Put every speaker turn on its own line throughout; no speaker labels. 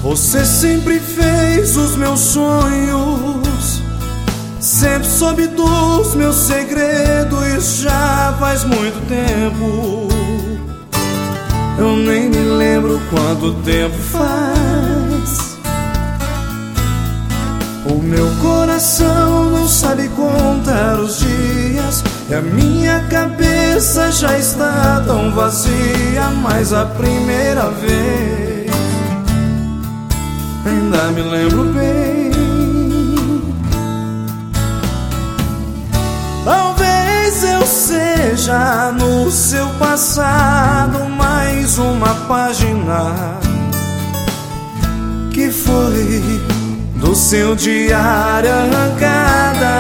Você sempre fez os meus sonhos, sempre soube dos meus segredos. Já faz muito tempo, eu nem me lembro quanto tempo faz. O meu coração não sabe contar os dias, e a minha cabeça já está tão vazia. Mas a primeira vez ainda me lembro bem. Talvez eu seja no seu passado mais uma página que foi do seu diário arrancada.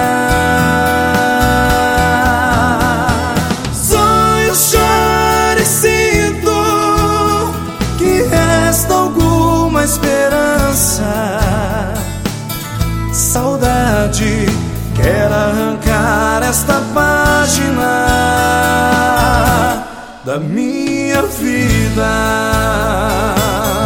Sonho, choro e sinto que resta alguma esperança. Saudade quer arrancar esta página da minha vida.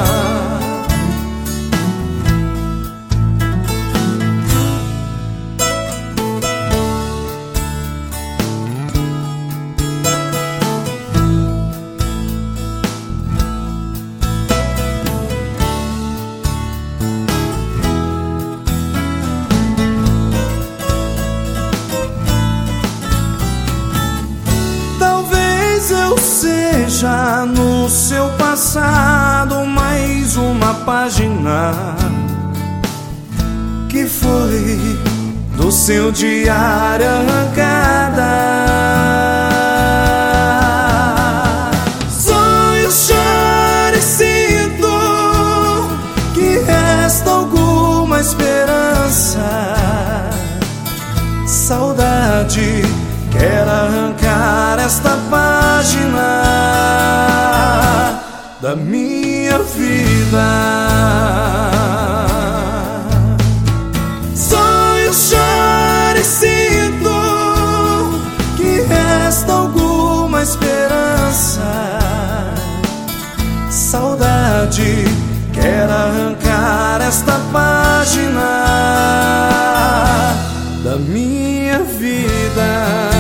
Eu seja no seu passado mais uma página que foi do seu diário arrancada. Sonho, choro e sinto que resta alguma esperança. Saudade quer arrancar esta página da minha vida. Sonho, choro e sinto que resta alguma esperança. Saudade quer arrancar esta página da minha vida.